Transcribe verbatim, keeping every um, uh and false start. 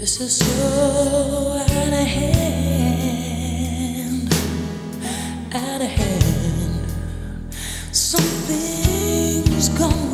This is so out of hand, out of hand. Something's gone